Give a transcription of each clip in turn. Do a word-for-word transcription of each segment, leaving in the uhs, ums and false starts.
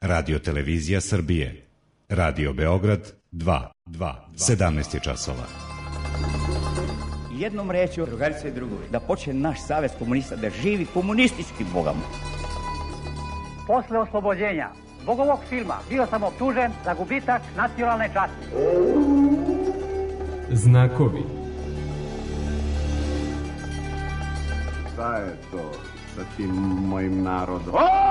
Radio Televizija Srbije. Radio Beograd dva, sedamnaest je časova. Jednom rečju, drugarice i drugovi, da počne naš savez komunista da živi komunistički bogom. Posle oslobođenja zbog ovog filma bio sam optužen za gubitak nacionalne časti. Znakovi. Šta je to sa tim mojim narodom?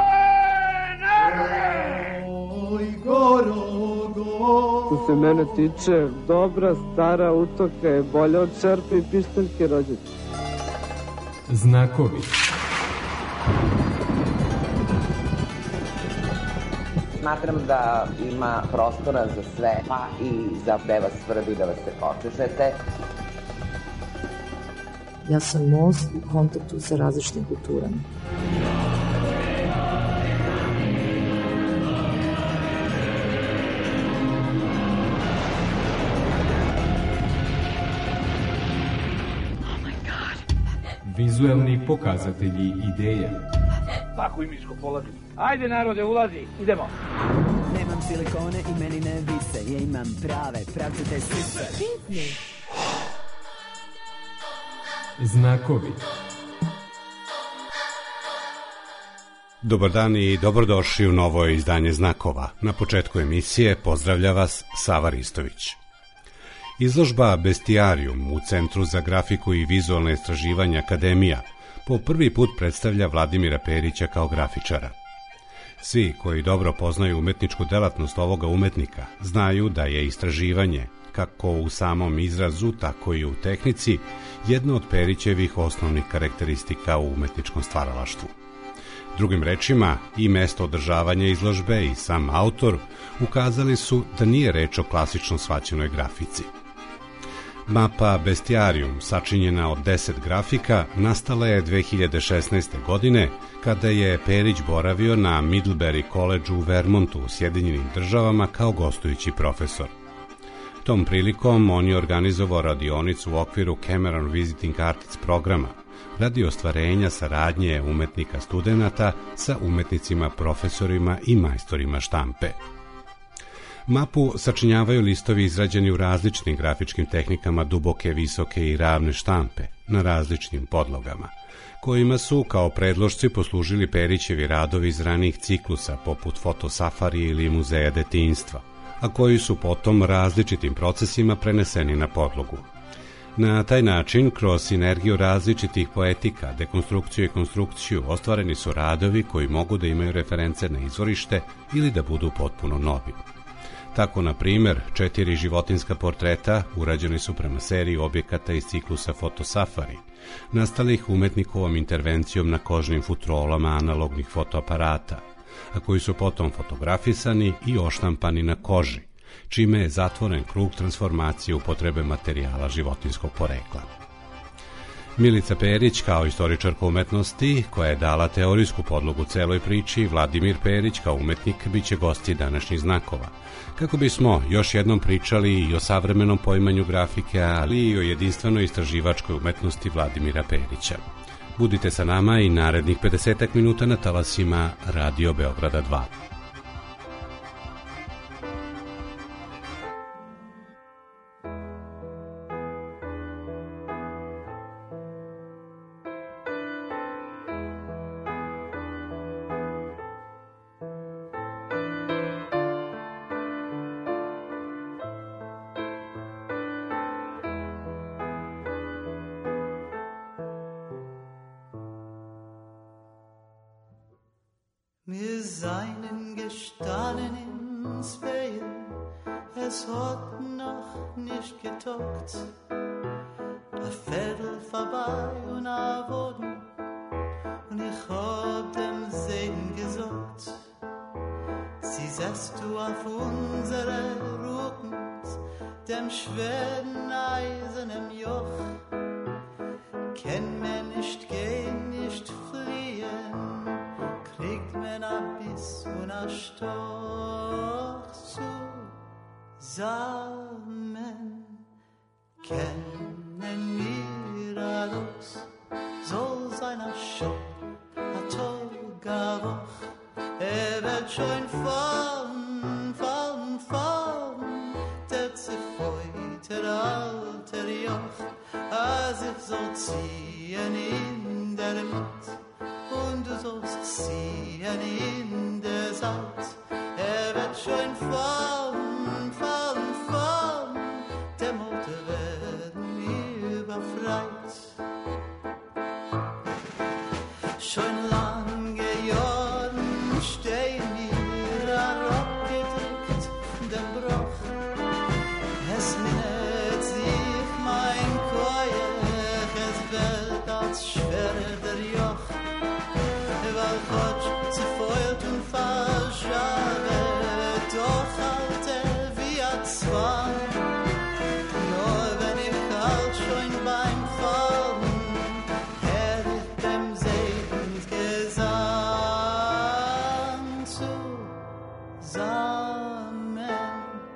Oj, gorogo. Što se mene tiče, dobra stara utoka je bolja od čerpe i pištaljke rođete. Znakovi. Smatram da ima prostora za sve, pa i za da vas svrbi, da vas se počešete. Ja sam most u kontaktu sa različitim kulturama. Vizuelni pokazatelji ideja. Tako i miško polazi. Ajde narode, ulazi, idemo. Nemam silikone i meni ne vise, ja imam prave, pravcate sise. Pitni. Znakovi. Dobar dan i dobrodošli u novo izdanje Znakova. Na početku emisije pozdravlja vas Sava Ristović. Izložba Bestiarium u Centru za grafiku i vizualne istraživanja Akademija po prvi put predstavlja Vladimira Perića kao grafičara. Svi koji dobro poznaju umetničku delatnost ovoga umetnika znaju da je istraživanje, kako u samom izrazu, tako i u tehnici, jedna od Perićevih osnovnih karakteristika u umetničkom stvaralaštvu. Drugim rečima, i mesto održavanja izložbe i sam autor ukazali su da nije reč o klasično shvaćenoj grafici. Mapa Bestiarium, sačinjena od deset grafika, nastala je dve hiljade šesnaeste. godine, kada je Perić boravio na Middlebury College u Vermontu u Sjedinjenim državama kao gostujući profesor. Tom prilikom on je organizovao radionicu u okviru Cameron Visiting Artists programa, radi ostvarenja saradnje umetnika studenata sa umetnicima, profesorima i majstorima štampe. Mapu sačinjavaju listovi izrađeni u različitim grafičkim tehnikama duboke, visoke i ravne štampe na različitim podlogama, kojima su kao predlošci poslužili Perićevi radovi iz ranijih ciklusa poput Fotosafarije ili Muzeja detinjstva, a koji su potom različitim procesima preneseni na podlogu. Na taj način, kroz sinergiju različitih poetika, dekonstrukciju i konstrukciju, ostvareni su radovi koji mogu da imaju reference na izvorište ili da budu potpuno novi. Tako, na primer, četiri životinjska portreta urađeni su prema seriji objekata iz ciklusa Fotosafari, nastalih umetnikovom intervencijom na kožnim futrolama analognih fotoaparata, a koji su potom fotografisani i oštampani na koži, čime je zatvoren krug transformacije upotrebe materijala životinjskog porekla. Milica Perić, kao istoričarka umetnosti, koja je dala teorijsku podlogu celoj priči, Vladimir Perić, kao umetnik, bit će gosti današnjih Znakova, kako bismo još jednom pričali i o savremenom poimanju grafike, ali i o jedinstvenoj istraživačkoj umetnosti Vladimira Perića. Budite sa nama i narednih pedesetak minuta na talasima Radio Beograda dva. Wir seien gestanden ins Wehen, es hat noch nicht getockt. A Viertel vorbei und a Woden, und ich hab dem Segen gesagt, sie setzt du auf unsere Rücken, dem schweren eisernen Joch. Kenn mir nicht gehen, nicht fliehen, kriegt mir a Biss und a Stoch zusammen. Kennen wir alles, soll sein a Schock, a Tag, a Woch, er wird schon fallen, fallen, fallen, der zerfeute alter Joch, als ich soll ziehen in der Mitte, und du sollst ziehen in der Salz. Er wird schon fallen, fallen, fallen, der Mutter werden wir befreit. Schon lange Jahren stehen wir herabgedrückt den Bruch. Es minnet sich mein Koyach, es wird als schwer der Joch. Weil Gott zerfeuert und verschabt, doch halt er wie ein Zwang. Nur wenn ich halt schon beim Fallen, Herr, ich dem Segensgesang zusammen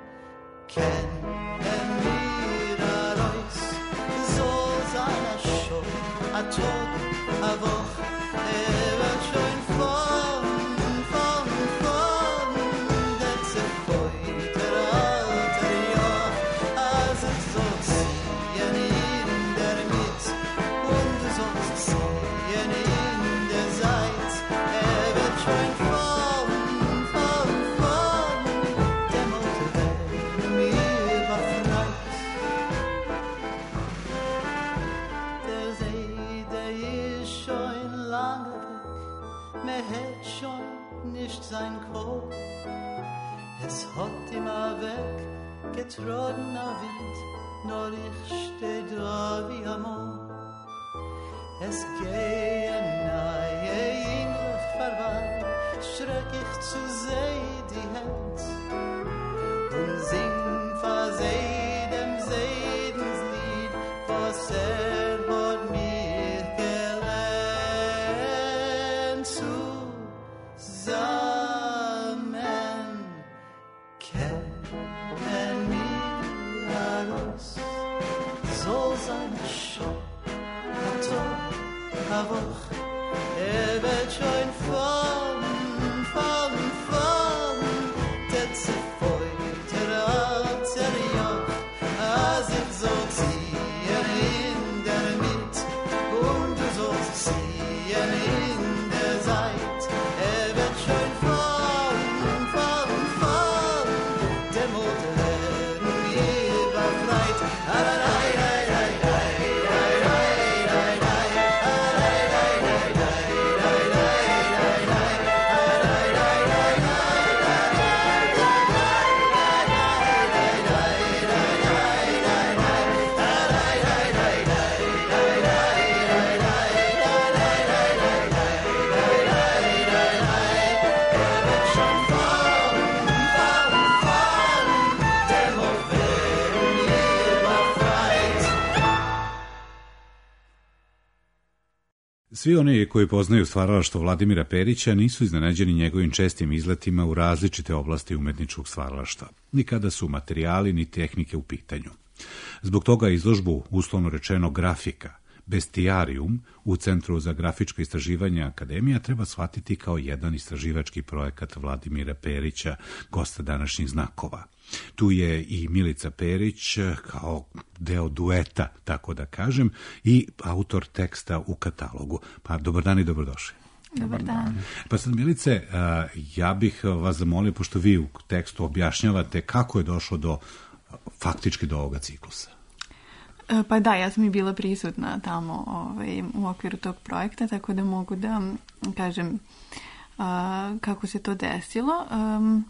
kennen wir heraus, so sein er schon, a Tag, a Woche. Sein Kopf, es hat immer weg getrogener Wind, nur ich steh da wie am Mond. Es gehe nahe in Luft vorbei, schreck ich zu seh die Hand und sing verseh dem Sedenslied, was er hat mir gelernt zu sagen. Er wird schon fallen, fallen, fallen, der zerfeute alter Joch, als ich so ziehen in der Mitte, und du sollst ziehen in der Seite. Er wird schon fallen, fallen, fallen, der Mutter werden wir befreit. Svi oni koji poznaju stvaralaštvo Vladimira Perića nisu iznenađeni njegovim čestim izletima u različite oblasti umetničkog stvaralaštva, ni kada su materijali ni tehnike u pitanju. Zbog toga izložbu, uslovno rečeno grafika, Bestiarijum u Centru za grafičko istraživanje Akademija treba shvatiti kao jedan istraživački projekat Vladimira Perića, gosta današnjih znakova. Tu je i Milica Perić kao deo dueta, tako da kažem, i autor teksta u katalogu. Pa dobar dan i dobrodošli. Dobar dan. Pa sad, Milice, ja bih vas zamolio, pošto vi u tekstu objašnjavate kako je došlo do, faktički do ovoga ciklusa. Pa da, ja sam i bila prisutna tamo ovaj, u okviru tog projekta, tako da mogu da kažem a, kako se to desilo. Um,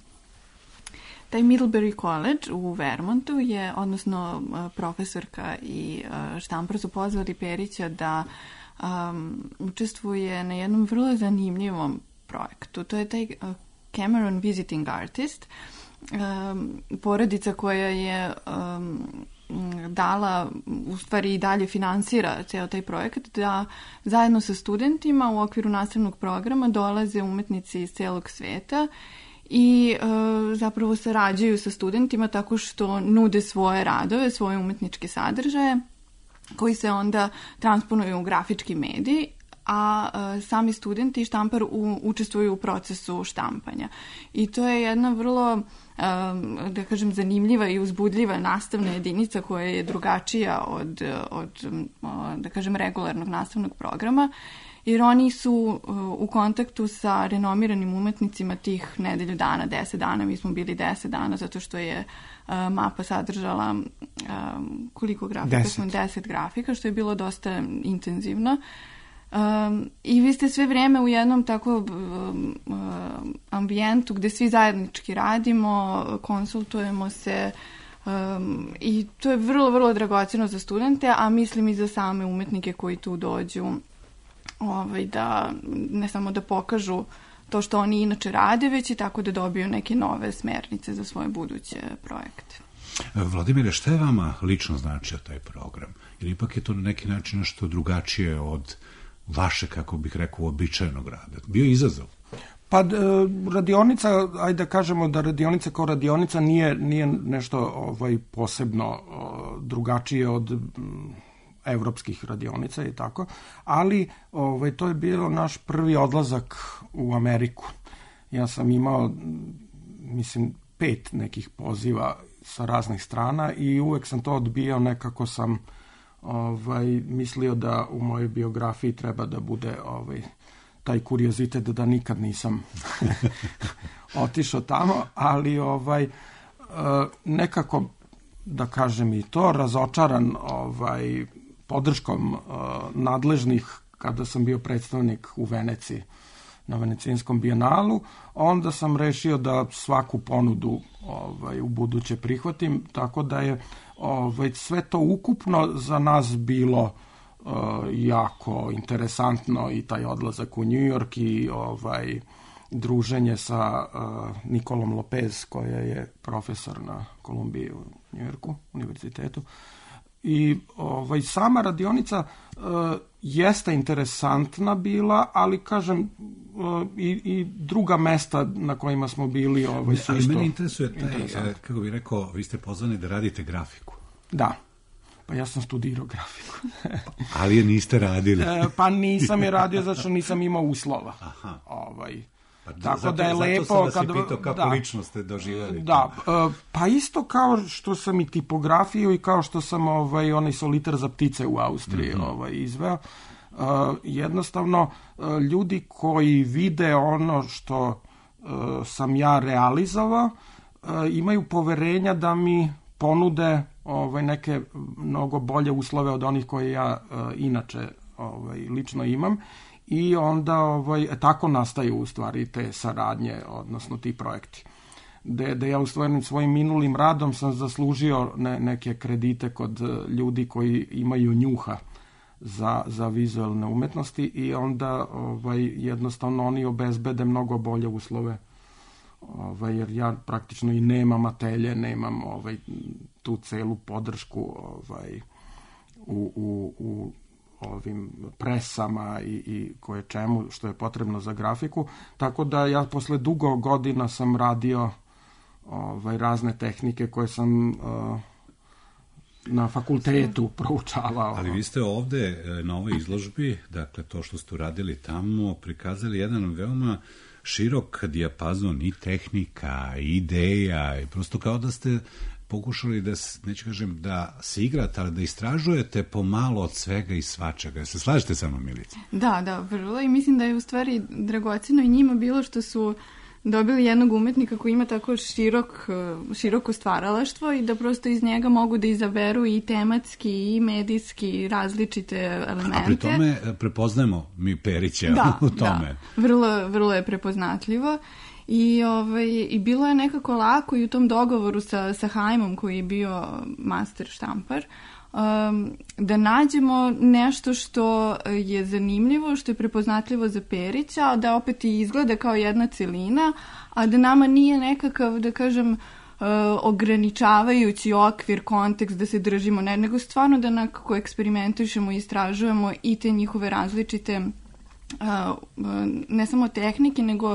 taj Middlebury College u Vermontu je, odnosno profesorka i štampar su pozvali Perića da um, učestvuje na jednom vrlo zanimljivom projektu. To je taj uh, Cameron Visiting Artist, um, porodica koja je um, dala, u stvari i dalje finansira ceo taj projekat, da zajedno sa studentima u okviru nastavnog programa dolaze umetnici iz celog sveta i e, zapravo sarađuju sa studentima tako što nude svoje radove, svoje umetničke sadržaje koji se onda transponuju u grafički medij, a sami studenti i štampar u, učestvuju u procesu štampanja. I to je jedna vrlo, da kažem, zanimljiva i uzbudljiva nastavna jedinica koja je drugačija od, od da kažem, regularnog nastavnog programa, jer oni su u kontaktu sa renomiranim umetnicima tih nedelju dana, deset dana. Mi smo bili deset dana zato što je mapa sadržala koliko grafika? Deset. Deset grafika, što je bilo dosta intenzivno. Um, I vi ste sve vrijeme u jednom tako um, um, ambijentu gdje svi zajednički radimo, konsultujemo se um, i to je vrlo, vrlo dragocjeno za studente, a mislim i za same umetnike koji tu dođu, ovaj, da ne samo da pokažu to što oni inače rade, već i tako da dobiju neke nove smernice za svoje buduće projekte. Vladimire, šta je vama lično značio taj program? Jer ipak je to na neki način nešto drugačije od vaše, kako bih rekao, običajnog rada. Bio je izazov? Pa radionica, ajde da kažemo da radionica kao radionica nije, nije nešto ovaj, posebno drugačije od evropskih radionica i tako, ali ovaj, to je bio naš prvi odlazak u Ameriku. Ja sam imao, mislim, pet nekih poziva sa raznih strana i uvek sam to odbijao, nekako sam ovaj, mislio da u mojoj biografiji treba da bude ovaj, taj kuriozitet da nikad nisam otišao tamo, ali ovaj, nekako, da kažem i to, razočaran ovaj, podrškom nadležnih kada sam bio predstavnik u Veneciji na Venecijanskom bijenalu, onda sam rešio da svaku ponudu ovaj, u buduće prihvatim, tako da je ovaj, sve to ukupno za nas bilo uh, jako interesantno, i taj odlazak u New York i ovaj, druženje sa uh, Nikolom Lopez, koja je profesor na Kolumbiji u New Yorku, univerzitetu. I ovaj, sama radionica uh, jeste interesantna bila, ali kažem uh, i, i druga mesta na kojima smo bili ovaj, su ali isto mene interesuje taj, kako bih rekao, vi ste pozvani da radite grafiku. Da, pa ja sam studirao grafiku. Ali je niste radili. e, pa nisam je radio zato što nisam imao uslova. Aha. Ovaj, Pa, tako zato, da je lepo zato kad sam vas i pitao kako da, lično ste doživjeli. Da, uh, pa isto kao što sam i tipografiju i kao što sam ovaj onaj solitar za ptice u Austriji mm-hmm. ovaj izveo. Uh, jednostavno uh, ljudi koji vide ono što uh, sam ja realizovao uh, imaju poverenja da mi ponude ovaj neke mnogo bolje uslove od onih koje ja uh, inače ovaj lično imam. I onda ovaj, tako nastaju u stvari te saradnje, odnosno ti projekti. Da da ja u stvari svojim minulim radom sam zaslužio ne, neke kredite kod ljudi koji imaju njuha za, za vizualne umetnosti i onda ovaj, jednostavno oni obezbede mnogo bolje uslove. Ovaj, jer ja praktično i nemam atelje, nemam ovaj, tu celu podršku ovaj, u, u, u ovim presama i, i koje čemu što je potrebno za grafiku, tako da ja posle dugo godina sam radio ovaj, razne tehnike koje sam uh, na fakultetu proučavao. Ali vi ste ovde na ovoj izložbi, dakle to što ste uradili tamo, prikazali jedan veoma širok dijapazon i tehnika, i ideja, i prosto kao da ste pokušali da, neću kažem, da se igrate, ali da istražujete pomalo od svega i svačega. Se slažete sa mnom, Milica? Da, da, vrlo. I mislim da je u stvari dragoceno i njima bilo što su dobili jednog umetnika koji ima tako širok, široko stvaralaštvo i da prosto iz njega mogu da izaberu i tematski i medijski različite elemente. A pri tome prepoznajemo mi Perića da, u tome. Da, vrlo, vrlo je prepoznatljivo. I, ovaj, i bilo je nekako lako i u tom dogovoru sa, sa Hajmom koji je bio master štampar um, da nađemo nešto što je zanimljivo, što je prepoznatljivo za Perića, a da opet i izgleda kao jedna celina, a da nama nije nekakav, da kažem, uh, ograničavajući okvir, kontekst da se držimo, ne, nego stvarno da nekako eksperimentišemo i istražujemo i te njihove različite uh, ne samo tehnike, nego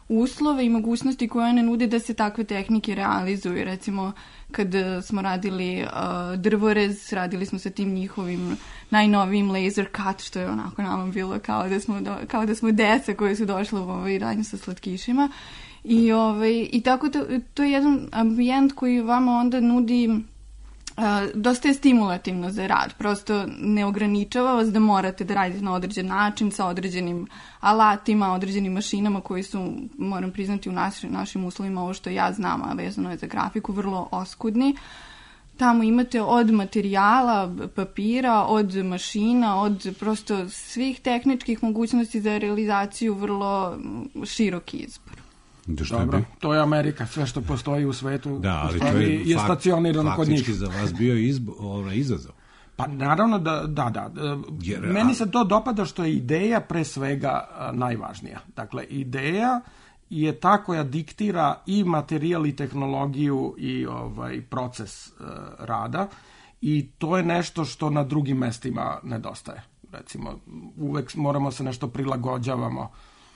uslove i mogućnosti koje one nude da se takve tehnike realizuju. Recimo, kad smo radili uh, drvorez, radili smo sa tim njihovim najnovijim laser cut, što je onako nama bilo kao da smo, do, kao da smo deca koje su došle u ovaj radnju sa slatkišima. I, ovaj, i tako to, to je jedan ambijent koji vama onda nudi Uh, dosta je stimulativno za rad, prosto ne ograničava vas da morate da radite na određen način, sa određenim alatima, određenim mašinama koji su, moram priznati, u nas, našim uslovima, ovo što ja znam, a vezano je za grafiku, vrlo oskudni. Tamo imate od materijala, papira, od mašina, od prosto svih tehničkih mogućnosti za realizaciju vrlo širok izbor. Dobro, to je Amerika, sve što postoji u svetu da, ali to je, je fakt, stacionirano kod njih. Faktički za vas bio izbo, ovaj, izazov. Pa naravno da, da, da. Jer, meni se to dopada što je ideja pre svega najvažnija. Dakle, ideja je ta koja diktira i materijal i tehnologiju i ovaj proces uh, rada i to je nešto što na drugim mestima nedostaje. Recimo, uvek moramo se nešto prilagođavamo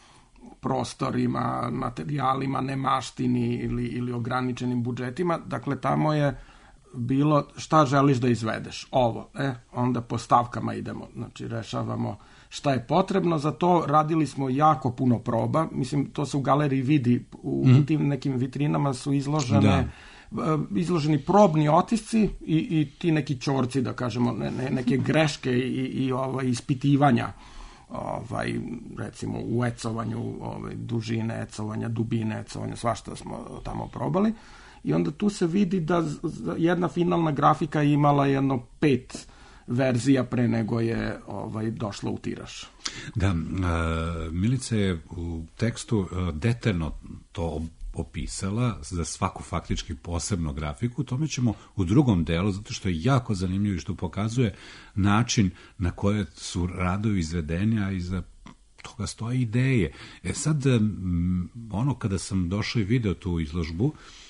prostorima, materijalima, nemaštini ili, ili ograničenim budžetima. Dakle, tamo je bilo šta želiš da izvedeš. Ovo, e, onda po stavkama idemo. Znači, rešavamo šta je potrebno za to. Radili smo jako puno proba. Mislim, to se u galeriji vidi. U mm. tim nekim vitrinama su izložene da. izloženi probni otisci i, i ti neki čorci, da kažemo, ne, ne, neke greške i, i ovaj, ispitivanja. Ovaj, recimo u ecovanju, ovaj, dužine ecovanja, dubine ecovanja, svašta smo tamo probali. I onda tu se vidi da jedna finalna grafika imala jedno pet verzija pre nego je ovaj, došla u tiraž. Da, uh, Milica je u tekstu uh, detaljno to opisala za svaku faktički posebnu grafiku. Tome ćemo u drugom delu, zato što je jako zanimljivo i što pokazuje način na koje su radovi izvedeni, a iza toga stoje ideje. E sad, ono kada sam došao i video tu izložbu,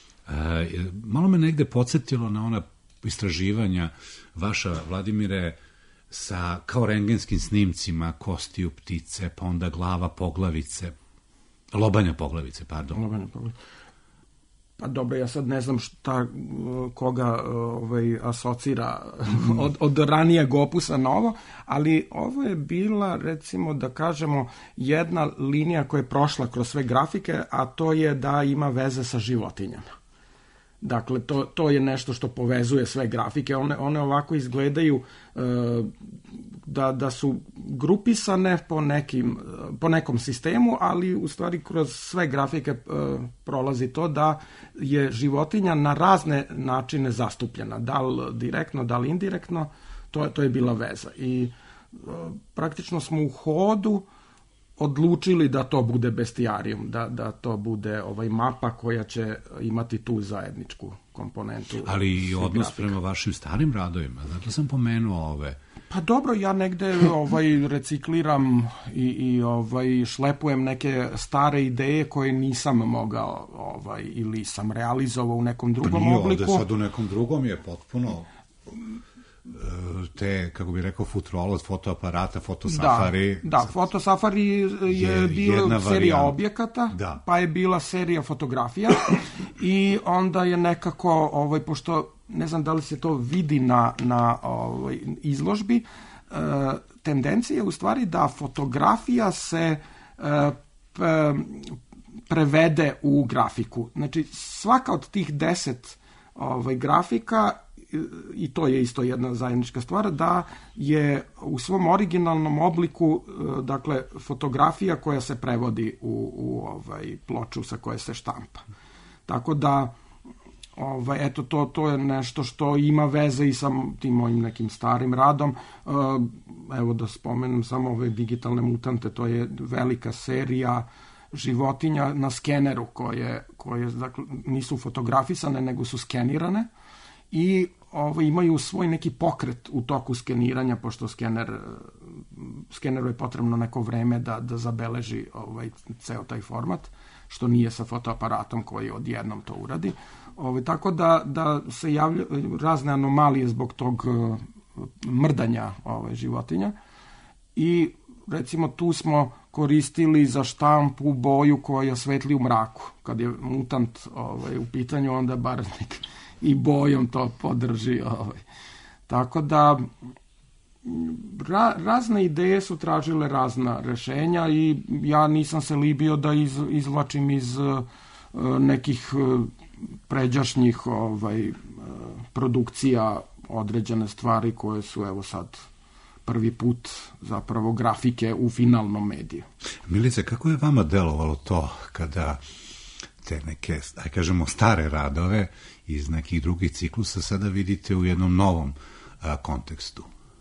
malo me negde podsjetilo na ona istraživanja vaša, Vladimire, sa kao rengenskim snimcima kostiju ptice, pa onda glava poglavice, lobanja poglavice, pardon. Lobanja poglavice. Pa dobro, ja sad ne znam šta, koga ovaj, asocira mm. od, od ranijeg opusa na ovo, ali ovo je bila, recimo, da kažemo, jedna linija koja je prošla kroz sve grafike, a to je da ima veze sa životinjama. Dakle, to, to je nešto što povezuje sve grafike. One, one ovako izgledaju e, da, da su grupisane po, nekim, po nekom sistemu, ali u stvari kroz sve grafike e, prolazi to da je životinja na razne načine zastupljena. Da li direktno, da li indirektno, to, to je bila veza. I e, praktično smo u hodu odlučili da to bude bestijarijum, da, da to bude ovaj mapa koja će imati tu zajedničku komponentu. Ali i odnos grafika prema vašim starim radovima, zato sam pomenuo ove. Pa dobro, ja negde ovaj recikliram i, i ovaj šlepujem neke stare ideje koje nisam mogao ovaj ili sam realizovao u nekom drugom pa nije obliku. Ovde sad u nekom drugom je potpuno te, kako bih rekao, futurolo od fotoaparata, fotosafari. Da, da, fotosafari je, je bila serija objekata, da. Pa je bila serija fotografija i onda je nekako, ovaj, pošto ne znam da li se to vidi na, na ovaj, izložbi, e, tendencija je u stvari da fotografija se e, p, prevede u grafiku. Znači, svaka od tih deset ovaj, grafika, i to je isto jedna zajednička stvar, da je u svom originalnom obliku, dakle, fotografija koja se prevodi u, u ovaj, ploču sa koje se štampa. Tako da, ovaj, eto, to, to je nešto što ima veze i sa tim mojim nekim starim radom. Evo da spomenem samo ove digitalne mutante, to je velika serija životinja na skeneru koje, koje dakle, nisu fotografisane, nego su skenirane i ovo, imaju svoj neki pokret u toku skeniranja, pošto skener, skeneru je potrebno neko vreme da, da zabeleži ovaj, ceo taj format, što nije sa fotoaparatom koji odjednom to uradi. Ovaj, tako da, da se javljaju razne anomalije zbog tog mrdanja ovaj, životinja i recimo tu smo koristili za štampu boju koja svetli u mraku. Kad je mutant ovaj, u pitanju, onda bar nek i bojom to podrži. Ovaj. Tako da ra, razne ideje su tražile razna rešenja i ja nisam se libio da iz, izvlačim iz uh, nekih uh, pređašnjih ovaj, uh, produkcija određene stvari koje su evo sad prvi put zapravo grafike u finalnom mediju. Milice, kako je vama delovalo to kada te neke, aj kažemo, stare radove iz nekih drugih ciklusa sada vidite u jednom novom a, kontekstu?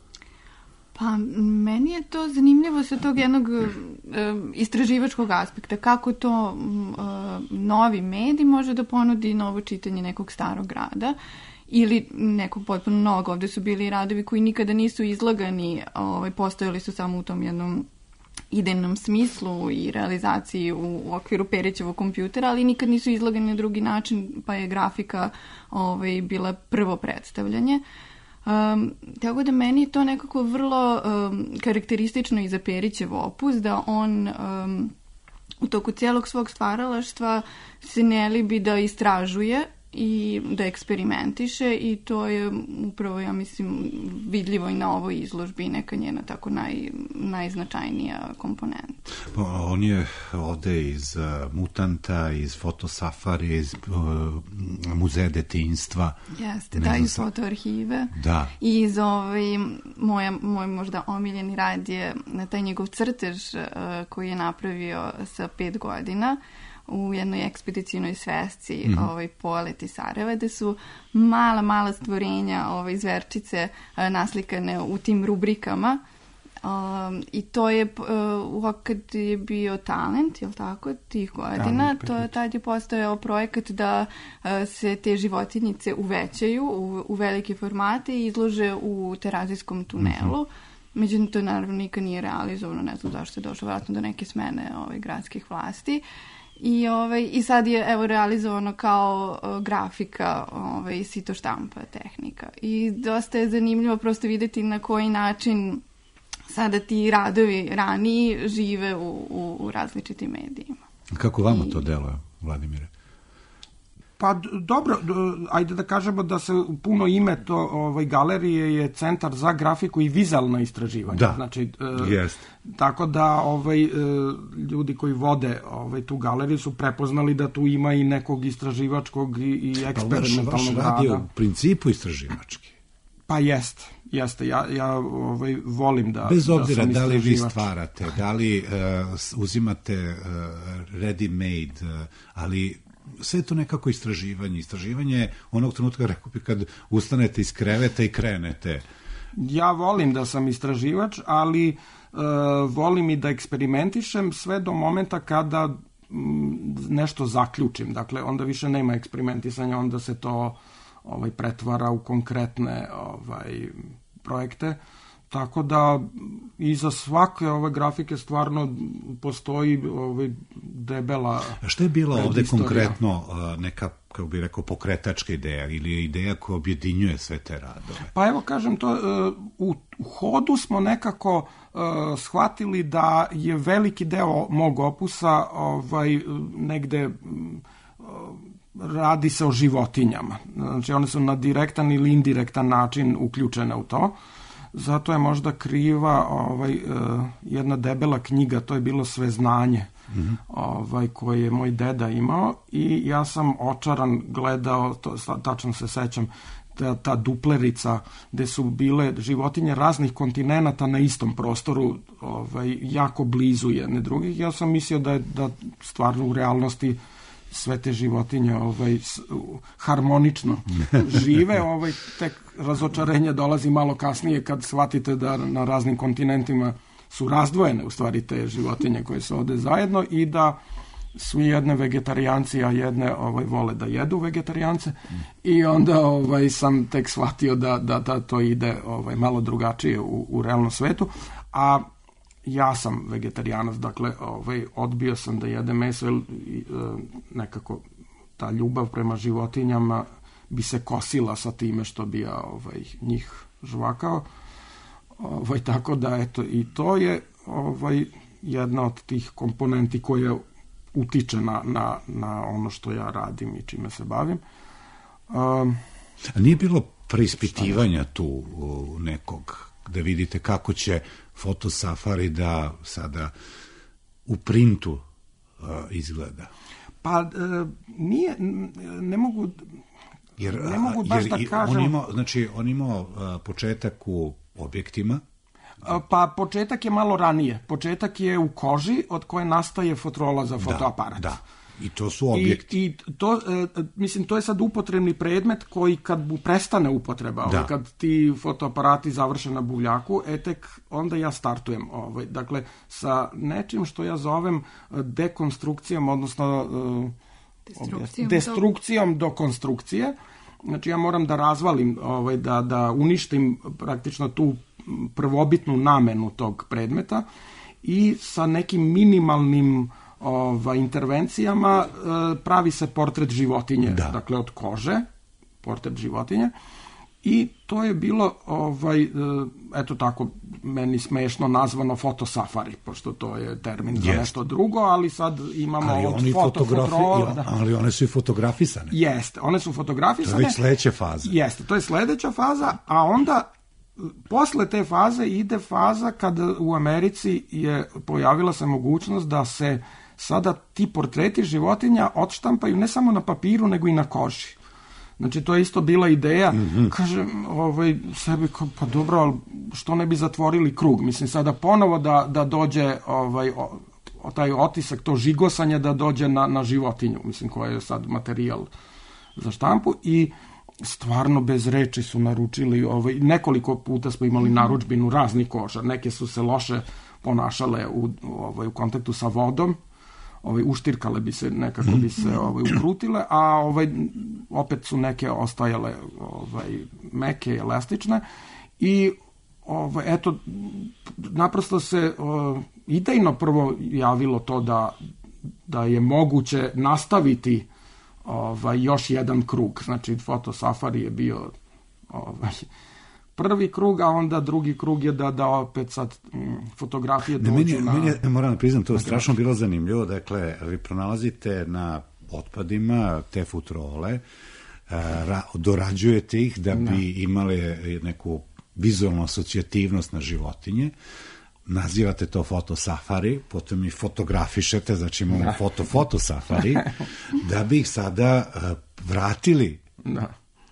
Pa, meni je to zanimljivo sa tog jednog e, istraživačkog aspekta. Kako to e, novi medij može da ponudi novo čitanje nekog starog rada ili nekog potpuno novog. Ovde su bili radovi koji nikada nisu izlagani, ovaj, postojali su samo u tom jednom idejnom smislu i realizaciji u, u okviru Perićevog kompjutera, ali nikad nisu izlagani na drugi način, pa je grafika ovaj, bila prvo predstavljanje. Um, tako da meni je to nekako vrlo um, karakteristično i za Perićev opus, da on um, u toku cijelog svog stvaralaštva se ne libi da istražuje i da eksperimentiše i to je upravo, ja mislim, vidljivo i na ovoj izložbi, neka njena tako naj, najznačajnija komponenta. On je ovde iz uh, Mutanta, iz Fotosafari, iz uh, Muzeja detinjstva. Jeste, da, iz sam... fotoarhive. Da. I iz ovaj, moja, moj možda omiljeni rad je taj njegov crtež uh, koji je napravio sa pet godina u jednoj ekspedicijnoj svesci mm -hmm. ovaj, Polet i Sarajeva, gde su mala, mala stvorenja ovaj, zverčice uh, naslikane u tim rubrikama. Um, I to je, uh, kad je bio Talent, je li tako, tih godina, da, to, tad je postojao projekat da uh, se te životinjice uvećaju u, u velike formate i izlože u terazijskom tunelu. Mm -hmm. Međutim, to naravno nikad nije realizovano, ne znam zašto je došlo vratno do neke smene ovaj, gradskih vlasti. I, ovaj, I sad je evo realizovano kao uh, grafika, ovaj, sito štampa tehnika. I dosta je zanimljivo prosto videti na koji način sada ti radovi raniji žive u, u, u različitim medijima. Kako vama I... to deluje, Vladimire? Pa dobro, ajde da kažemo da se puno ime to ovaj galerije je Centar za grafiku i vizualno istraživanje. Da, znači, jest. E, tako da ovaj, e, ljudi koji vode ovaj, tu galeriju su prepoznali da tu ima i nekog istraživačkog i, i eksperimentalnog rada. Vaš rad je u principu istraživački. Pa jeste, jeste. Ja, ja ovaj, volim da... Bez obzira da, da li vi stvarate, da li uh, uzimate uh, ready-made, uh, ali sve je to nekako istraživanje. Istraživanje onog trenutka, rekao bi, kad ustanete iz kreveta i krenete. Ja volim da sam istraživač, ali uh, volim i da eksperimentišem sve do momenta kada m, nešto zaključim. Dakle, onda više nema eksperimentisanja, onda se to ovaj, pretvara u konkretne ovaj, projekte. Tako da iza svake ove grafike stvarno postoji ovaj, debela... A što je bila ovde konkretno neka, kako bih rekao, pokretačka ideja ili je ideja koja objedinjuje sve te radove? Pa evo kažem to, u, u hodu smo nekako uh, shvatili da je veliki deo mog opusa ovaj, negde... Uh, radi se o životinjama. Znači one su na direktan ili indirektan način uključene u to. Zato je možda kriva ovaj, jedna debela knjiga, to je bilo Sveznanje, mm-hmm. ovaj, koje je moj deda imao i ja sam očaran gledao, to, tačno se sećam, ta, ta duplerica gde su bile životinje raznih kontinenata na istom prostoru, ovaj, jako blizu jedne drugih. Ja sam mislio da je da stvarno u realnosti sve te životinje ovaj, harmonično žive, ovaj, tek razočarenje dolazi malo kasnije kad shvatite da na raznim kontinentima su razdvojene u stvari te životinje koje su ovde zajedno i da su jedne vegetarijanci, a jedne ovaj, vole da jedu vegetarijance mm. i onda ovaj, sam tek shvatio da, da, da to ide ovaj, malo drugačije u, u realnom svetu, a ja sam vegetarijanac, dakle, ovaj, odbio sam da jedem meso, jer nekako ta ljubav prema životinjama bi se kosila sa time što bi ja ovaj, njih žvakao. Ovaj, tako da, eto, i to je ovaj, jedna od tih komponenti koja utiče na, na, na ono što ja radim i čime se bavim. Um, A nije bilo preispitivanja tu nekog, da vidite kako će fotosafari da sada u printu uh, izgleda? Pa uh, nije, ne mogu... Jer, ne mogu baš jer da kažem... On imao, znači, on imao uh, početak u objektima. Pa početak je malo ranije. Početak je u koži od koje nastaje fotola za fotoaparat. Da, da. I to su objekti. I, i to, e, mislim, to je sad upotrebni predmet koji kad mu prestane upotreba, ovaj, kad ti fotoaparati završe na buvljaku, e tek onda ja startujem. Ovaj, dakle, sa nečim što ja zovem dekonstrukcijom, odnosno e, destrukcijom, destrukcijom do konstrukcije. Znači ja moram da razvalim, ovaj, da, da uništim praktično tu prvobitnu namenu tog predmeta i sa nekim minimalnim ovaj, intervencijama e, pravi se portret životinje, da. Dakle od kože, portret životinje. I to je bilo, ovaj, e, eto tako, meni smešno nazvano fotosafari, pošto to je termin za nešto drugo, ali sad imamo ali od fotofotola. Ja, ali one su i fotografisane. Jeste, one su fotografisane. To je već sledeća faza. Jeste, to je sledeća faza, a onda posle te faze ide faza kada u Americi je pojavila se mogućnost da se sada ti portreti životinja odštampaju ne samo na papiru, nego i na koži. Znači, to je isto bila ideja, mm-hmm. kažem, ovaj, sebi, pa dobro, ali što ne bi zatvorili krug? Mislim, sada ponovo da, da dođe ovaj, o, o, taj otisak, to žigosanje da dođe na, na životinju, mislim, koja je sad materijal za štampu i stvarno bez reči su naručili, ovaj, nekoliko puta smo imali narudžbinu raznih koža, neke su se loše ponašale u, ovaj, u kontaktu sa vodom, ovaj, uštirkale bi se, nekako bi se ovaj, ukrutile, a ovaj, opet su neke ostajale ovaj, meke, elastične i ovaj, eto, naprosto se uh, idejno prvo javilo to da, da je moguće nastaviti ovaj, još jedan krug, znači fotosafari je bio ovaj, prvi krug, a onda drugi krug je da, da opet sad m, fotografije dođu ne, meni, na... Meni je, moram da priznam, to je strašno bilo zanimljivo, dakle, vi pronalazite na otpadima te futrole, ra, dorađujete ih da bi ne. imale neku vizualnu asocijativnost na životinje, nazivate to fotosafari, potom ih fotografišete, znači imamo da. foto-fotosafari, da bi ih sada uh, vratili da.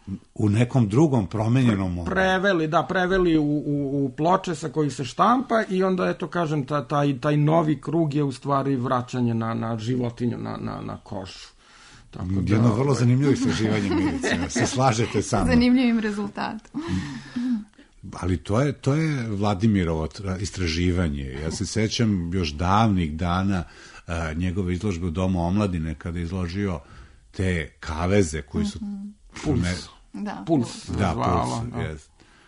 u nekom drugom promenjenom modu. Preveli, da, preveli u, u, u ploče sa kojih se štampa i onda, eto, kažem, ta, taj, taj novi krug je u stvari vraćanje na, na životinju, na, na, na košu. Tako da, jedno vrlo zanimljivo istraživanje, Milice, se slažete sa mnom. Zanimljivim rezultatom. Ali to je, to je Vladimirovo istraživanje. Ja se sećam još davnih dana a, njegove izložbe u Domu omladine, kada je izložio te kaveze koji su... Mm-hmm. Puls. Ne, da, puls. Da, puls, da. Yes.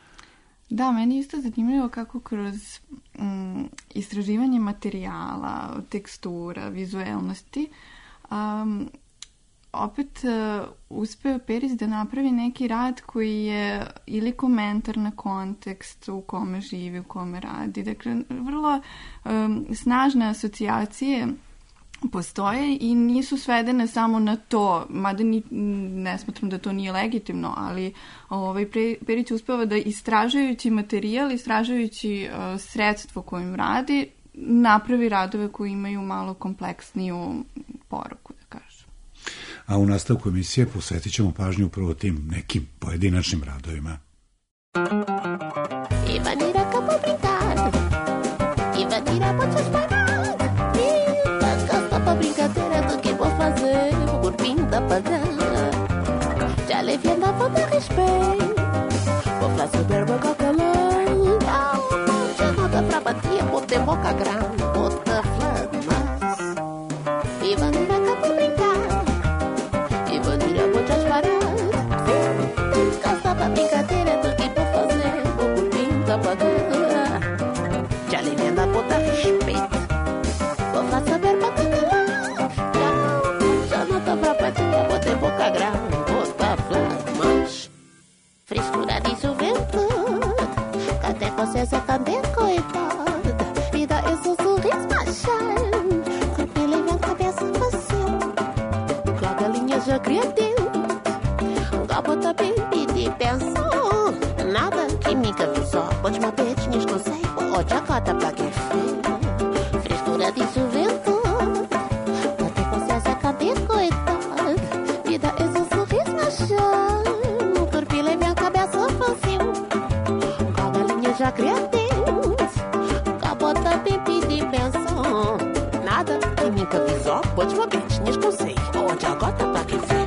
Da, meni je isto zanimljivo kako kroz mm, istraživanje materijala, tekstura, vizuelnosti, um, opet uh, uspeo Perić da napravi neki rad koji je ili komentar na kontekst u kome živi, u kome radi. Dakle, vrlo um, snažne asocijacije postoje i nisu svedene samo na to, mada ni, ne smatram da to nije legitimno, ali ovaj, Perić uspeva da istražujući materijal, istražujući uh, sredstvo kojim radi, napravi radove koji imaju malo kompleksniju poruku, da kažem. A u nastavku emisije posvetit ćemo pažnju upravo tim nekim pojedinačnim radovima. Ivanira capo brincar, Ivanira pode parar. Pra brincadeira do que vou fazer, por pinta pagar. Já levei na falta de respeito, vou fazer berba cacalão. Já nada pra bater, botei boca grande, bota flamas. Ivanira acabou brincar, Ivanira vou te parar. Casa pra brincadeira do que vou fazer, por pinta pagar. Já levei na falta de respeito, vou fazer berba cacalão. Botei boca grande, bota flamas. Frescura de juventude, até você também coitada. Me dá esse sorriso, mas já criativo. Gabota bem de pensão. Nada química visual. Podes uma betinhas com sei. Ou já cota pra que frio. Frescura de juventude. Até consciência, cadê coitado? Vida é um sorriso na chão. Corpo leve a cabeça fácil. Com a galinha já criativo. Gabota bem de pensão. Nada química visual. Podes uma betinhas com sei. Ou já cota pra que frio.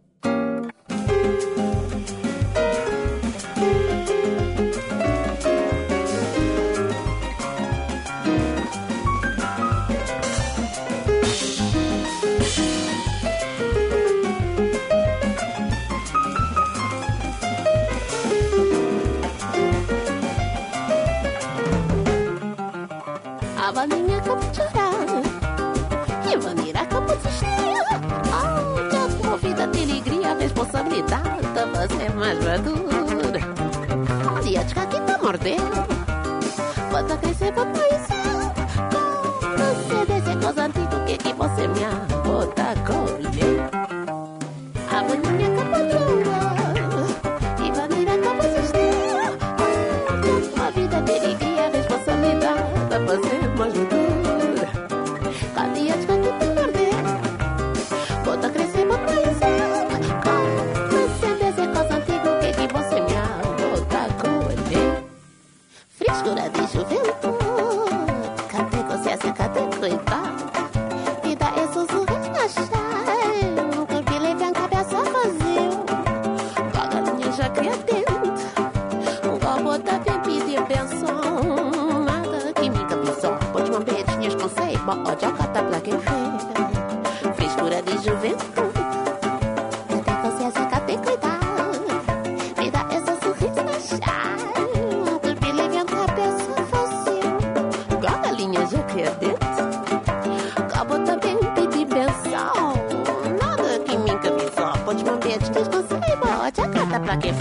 A vaninha acabou de chorar e Vanira acabou de estrear. Oh, já com vida de alegria, responsabilidade pra ser mais madura. Dia de que tá mordendo, bota crescer pra conhecer. Com você desse coisa antiga, que que você me bota colher. A vaninha acabou de chorar e Vanira acabou de estrear. Oh, já com vida de alegria, responsabilidade pra fazer mais madura. Cada dia de que tá mordendo, bota crescer pra conhecer. Com você desse coisa antiga, que que você me bota colher. Frescura de juventude, cadê consciência, cadê cuidado? Vida é sussurros na chave, um corpo leve a cabeça vazio. Com a galinha já cria dentro, um copo da bebida e pensão. Nada química visual, pode uma betinhas com sei. Pode a cata pra quem vê. Frescura de juventude, cadê consciência, cadê cuidado? Vida é sussurros na chave, um corpo leve a cabeça vazio. Com a galinha já cria dentro. Acabou também pedir benção. Nada química visual. Pode uma betinhas com sei. Pode a cata pra quem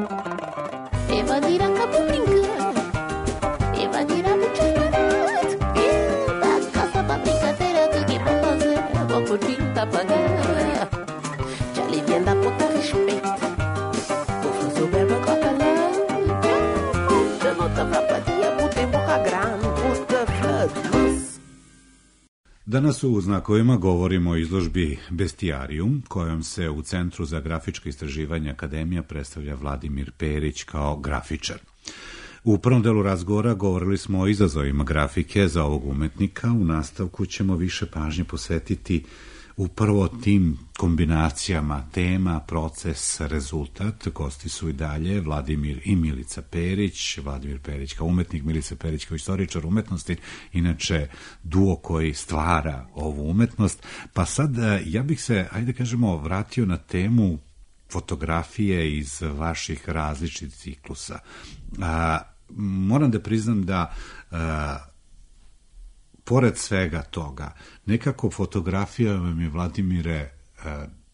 vê. Evanira acabou brincando. Evanira muito esperado. E da casa pra brincadeira, tudo que vai fazer. Vou por fim tá pagando. Já aliviando a puta respeito. Vou fazer o verbo copelão. Já não tá pra padia, puta em boca grande. Puta faz. Danas u znakovima govorimo o izložbi Bestiarium, kojom se u Centru za grafička istraživanja Akademija predstavlja Vladimir Perić kao grafičar. U prvom delu razgovora govorili smo o izazovima grafike za ovog umetnika. U nastavku ćemo više pažnje posvetiti upravo tim kombinacijama tema, proces, rezultat. Gosti su i dalje Vladimir i Milica Perić. Vladimir Perić kao umetnik, Milica Perić kao istoričar umetnosti, inače duo koji stvara ovu umetnost. Pa sad ja bih se, ajde kažemo, vratio na temu fotografije iz vaših različitih ciklusa. A, moram da priznam da a, pored svega toga, nekako fotografija vam je, Vladimire, uh,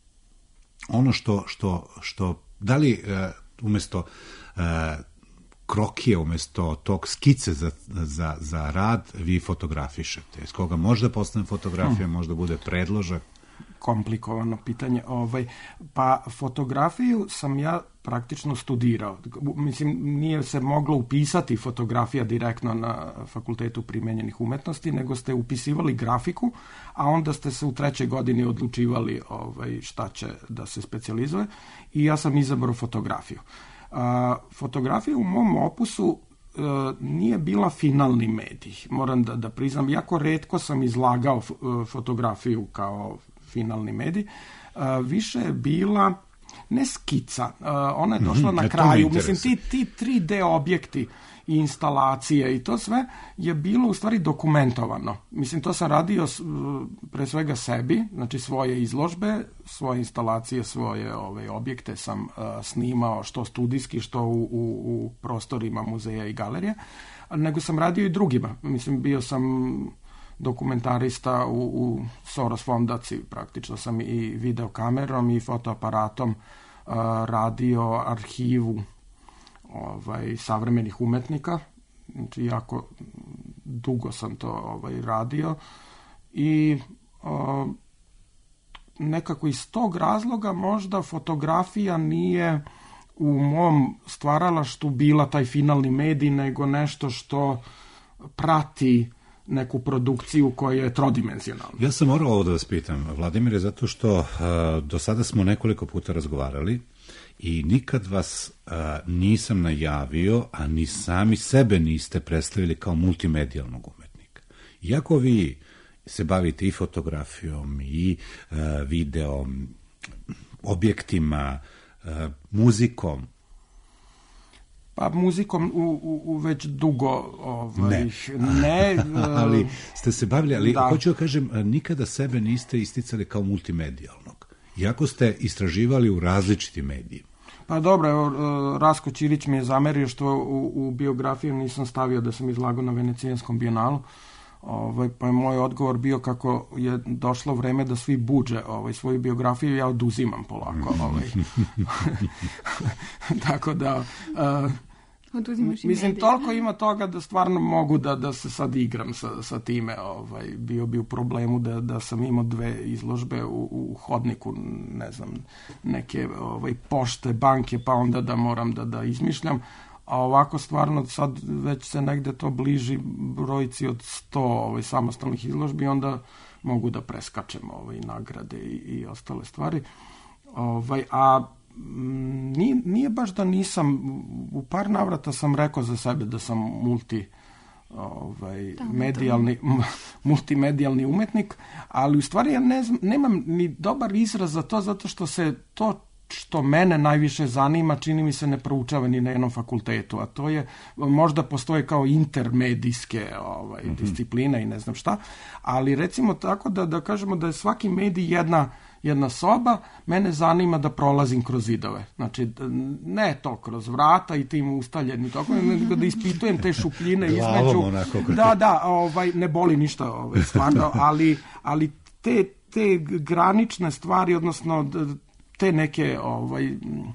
ono što, što, što da li uh, umesto uh, krokije, umesto tog skice za, za, za rad, vi fotografišete? Iz koga možda postane fotografija, hmm. možda bude predložak? Komplikovano pitanje. Ovaj, pa fotografiju sam ja praktično studirao. Mislim, nije se moglo upisati fotografija direktno na Fakultetu primenjenih umetnosti, nego ste upisivali grafiku, a onda ste se u trećoj godini odlučivali ovaj, šta će da se specijalizuje i ja sam izabrao fotografiju. A, fotografija u mom opusu a, nije bila finalni medij. Moram da, da priznam, jako retko sam izlagao f, fotografiju kao finalni medij. A, više je bila ne skica, uh, ona je došla mm-hmm, na kraju, mislim ti, ti tri D objekti i instalacije i to sve je bilo u stvari dokumentovano. Mislim, to sam radio pre svega sebi, znači svoje izložbe, svoje instalacije, svoje ove, objekte sam uh, snimao što studijski, što u, u, u prostorima muzeja i galerije, nego sam radio i drugima. Mislim, bio sam dokumentarista u, u Soros fondaciji, praktično sam i videokamerom i fotoaparatom uh, radio arhivu ovaj, savremenih umetnika, znači jako dugo sam to ovaj, radio i uh, nekako iz tog razloga možda fotografija nije u mom stvaralaštu bila taj finalni medij, nego nešto što prati neku produkciju koja je trodimenzionalna. Ja sam morao ovo da vas pitam, Vladimire, zato što uh, do sada smo nekoliko puta razgovarali i nikad vas uh, nisam najavio, a ni sami sebe niste predstavili kao multimedijalnog umetnika. Iako vi se bavite i fotografijom, i uh, videom, objektima, uh, muzikom, pa muzikom u, u, u već dugo ovaj, ne, ne ali ste se bavili, ali da. hoću da kažem, nikada sebe niste isticali kao multimedijalnog, iako ste istraživali u različitim medijima. Pa dobro, evo, Rasko Ćirić mi je zamerio što u, u biografiju nisam stavio da sam izlagao na Venecijanskom bijenalu, ovaj, pa je moj odgovor bio kako je došlo vreme da svi budže ovaj, svoju biografiju, ja oduzimam polako. Ovaj. Tako da... Uh, mislim, toliko ima toga da stvarno mogu da, da se sad igram sa, sa time. Ovaj, bio bi u problemu da, da sam imao dve izložbe u, u hodniku, ne znam, neke ovaj, pošte, banke, pa onda da moram da, da izmišljam. A ovako stvarno sad već se negde to bliži brojci od sto ovaj, samostalnih izložbi, onda mogu da preskačem ovaj, nagrade i, i ostale stvari. Ovaj, a Nije, nije baš da nisam, u par navrata sam rekao za sebe da sam multi ovaj, medijalni, multimedijalni umetnik, ali u stvari ja ne znam, nemam ni dobar izraz za to, zato što se to što mene najviše zanima, čini mi se ne proučava ni na jednom fakultetu, a to je, možda postoje kao intermedijske ovaj, mm-hmm. discipline i ne znam šta, ali recimo tako da, da kažemo da je svaki medij jedna jedna soba, mene zanima da prolazim kroz zidove. Znači, ne to kroz vrata i tim ustaljenim toko, nego da ispitujem te šupljine između... Da, da, ovaj, ne boli ništa, ovaj, stvarno, ali, ali te, te granične stvari, odnosno te neke ovaj,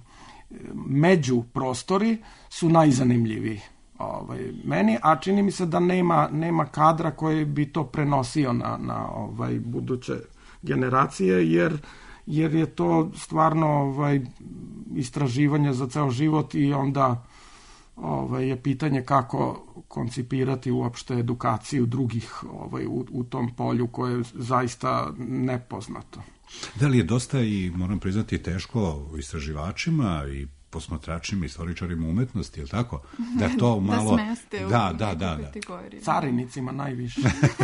među prostori su najzanimljiviji ovaj, meni, a čini mi se da nema, nema kadra koji bi to prenosio na, na ovaj, buduće generacije, jer, jer je to stvarno ovaj, istraživanje za ceo život i onda ovaj, je pitanje kako koncipirati uopšte edukaciju drugih ovaj, u, u tom polju koje je zaista nepoznato. Da li je dosta i, moram priznati, teško istraživačima i posmatračima, istoričarima umetnosti, je li tako? Da to malo... Da smeste u da, da, da, da. kategoriju. Carinicima najviše.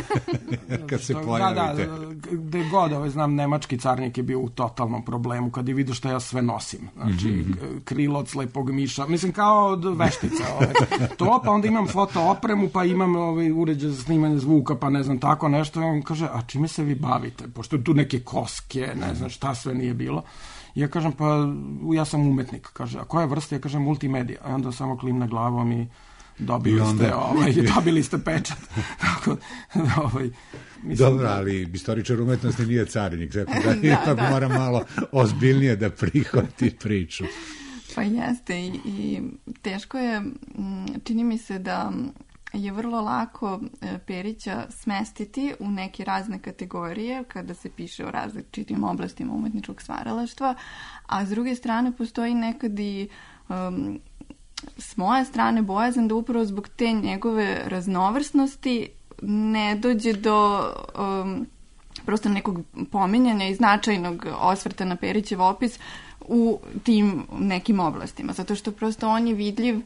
Kad se pojavite. Da, da, gde god, ovaj, znam, nemački carnik je bio u totalnom problemu kad je vidio šta ja sve nosim. Znači, mm-hmm. krilo od slepog miša. Mislim, kao od veštice. Ovaj. To, pa onda imam foto opremu, pa imam ovaj, uređaj za snimanje zvuka, pa ne znam, tako nešto. I on kaže, a čime se vi bavite? Pošto tu neke koske, ne znam šta sve nije bilo. Ja kažem, pa ja sam umetnik, kaže, a koja vrsta? Ja kažem, multimedija. A onda samo klimne glavom i dobili, onda... ste, ovaj, dobili ste pečat. Tako, ovaj, mislim, dobro, ali istoričar umetnosti nije carinik, tako da, da ipak da. Mora malo ozbiljnije da prihvati priču. Pa jeste i, i teško je, čini mi se da je vrlo lako Perića smestiti u neke razne kategorije kada se piše o različitim oblastima umetničkog stvaralaštva, a s druge strane postoji nekad i um, s moje strane bojazan da upravo zbog te njegove raznovrsnosti ne dođe do um, prosto nekog pominjanja i značajnog osvrta na Perićev opis u tim nekim oblastima, zato što prosto on je vidljiv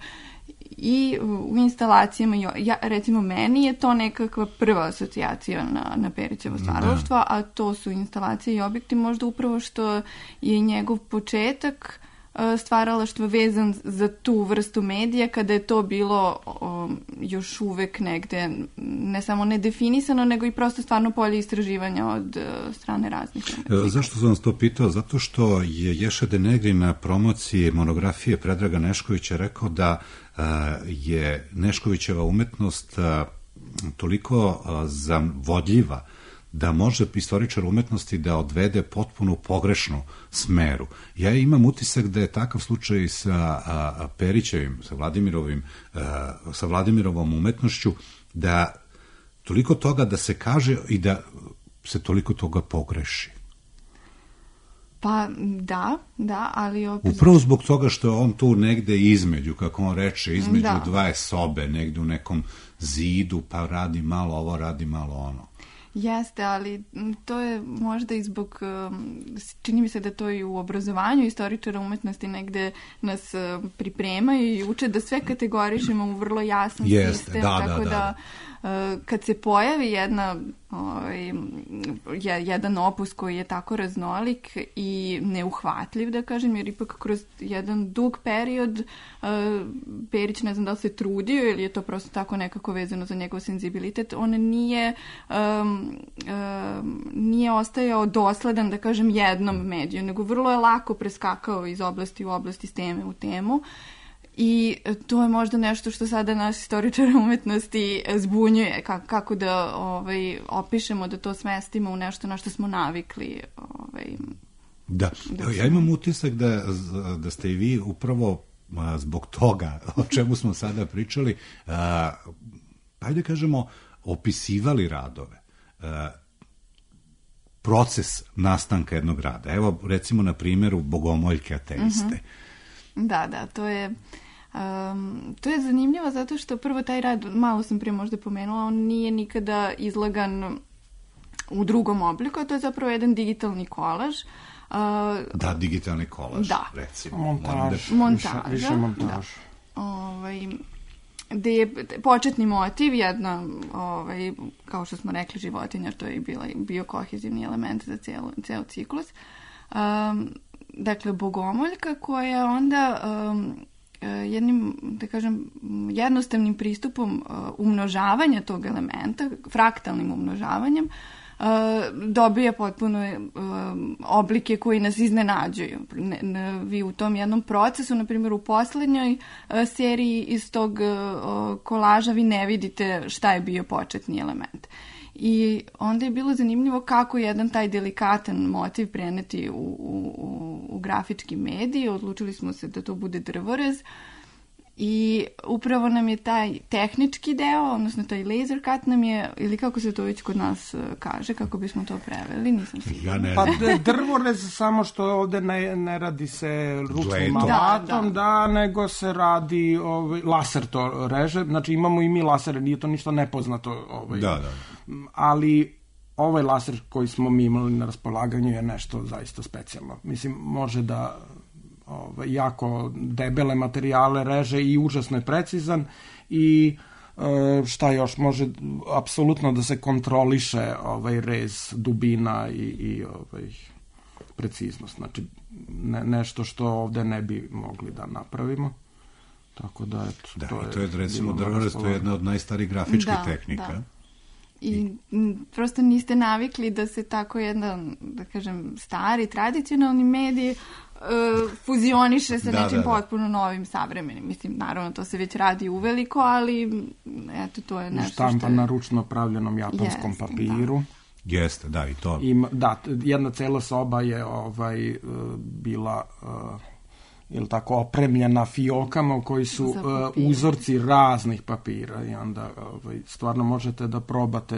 i u instalacijama, ja, recimo meni je to nekakva prva asocijacija na, na Perićevo stvaralaštvo, a to su instalacije i objekti, možda upravo što je njegov početak stvaralaštva vezan za tu vrstu medija, kada je to bilo um, još uvek negde ne samo nedefinisano, nego i prosto stvarno polje istraživanja od uh, strane raznih umetnika. Zašto sam vas to pitao? Zato što je Ješa de Negri na promociji monografije Predraga Neškovića rekao da uh, je Neškovićeva umetnost uh, toliko uh, zavodljiva da može istoričar umetnosti da odvede potpuno pogrešnu smeru. Ja imam utisak da je takav slučaj sa a, Perićevim, sa Vladimirovim, a, sa Vladimirovom umetnošću, da toliko toga da se kaže i da se toliko toga pogreši. Pa da, da, ali opet... Upravo zbog toga što je on tu negde između, kako on reče, između da. dvaje sobe, negde u nekom zidu, pa radi malo ovo, radi malo ono. Jeste, ali to je možda i zbog, čini mi se da to i u obrazovanju istoričara umetnosti negde nas pripremaju i uče da sve kategorišemo u vrlo jasan Jeste, sistem, da, tako da, da, da kad se pojavi jedna, ovaj, jedan opus koji je tako raznolik i neuhvatljiv, da kažem, jer ipak kroz jedan dug period Perić, ne znam da li se trudio ili je to prosto tako nekako vezano za njegov senzibilitet, on nije um, um, nije ostajao dosledan, da kažem, jednom mediju, nego vrlo je lako preskakao iz oblasti u oblasti, iz teme u temu. I to je možda nešto što sada naš istoričar umetnosti zbunjuje, kako, kako da ovaj, opišemo, da to smestimo u nešto na što smo navikli. Ovaj, da, da ja imam utisak da, da ste i vi upravo zbog toga o čemu smo sada pričali, a, ajde kažemo, opisivali radove, a, proces nastanka jednog rada. Evo, recimo, na primjeru Bogomoljke ateiste. Mm-hmm. Da, da, to je... Um, to je zanimljivo zato što prvo taj rad, malo sam prije možda pomenula, on nije nikada izlagan u drugom obliku, a to je zapravo jedan digitalni kolaž. Uh, da, digitalni kolaž, da. recimo. Montaž. Montaža. Više, više montaž. Da. Ovaj, gde je početni motiv jedna, ovaj, kao što smo rekli, životinja, to je bila, bio kohezivni element za cijelo, cijel ciklus. Um, dakle, Bogomoljka koja onda um, jednim, da kažem, jednostavnim pristupom umnožavanja tog elementa, fraktalnim umnožavanjem, dobije potpuno oblike koji nas iznenađuju. Vi u tom jednom procesu, na primjer u poslednjoj seriji iz tog kolaža, vi ne vidite šta je bio početni element. I onda je bilo zanimljivo kako jedan taj delikatan motiv preneti u, u, u grafički medij. Odlučili smo se da to bude drvorez i upravo nam je taj tehnički deo, odnosno taj laser cut nam je, ili kako se to već kod nas kaže, kako bismo to preveli, nisam sigurna. Ja ne. Pa drvorez, samo što ovde ne, ne radi se ručnim alatom, da, da. da, nego se radi, ovaj, laser to reže, znači imamo i mi lasere, nije to ništa nepoznato. Ovaj, da, da. Ali ovaj laser koji smo mi imali na raspolaganju je nešto zaista specijalno. Mislim, može da ovaj, jako debele materijale reže i užasno je precizan i šta još, može apsolutno da se kontroliše ovaj rez, dubina i, i ovaj, preciznost. Znači, ne, nešto što ovde ne bi mogli da napravimo. Tako da, eto, da, to, je, to je, recimo, drvorez, to je jedna od najstarijih grafičkih da, tehnika. Da. I prosto niste navikli da se tako jedan, da kažem, stari, tradicionalni medij uh, fuzioniše sa da, nečim da, da. potpuno novim, savremenim. Mislim, naravno, to se već radi uveliko, ali eto, to je nešto štampa što je... na ručno pravljenom japanskom Jeste, papiru. Da. Jeste, da, i to. Ima, da, jedna cela soba je ovaj, bila... Uh, ili tako, opremljena fiokama u koji su uh, uzorci raznih papira i onda ovaj, stvarno možete da probate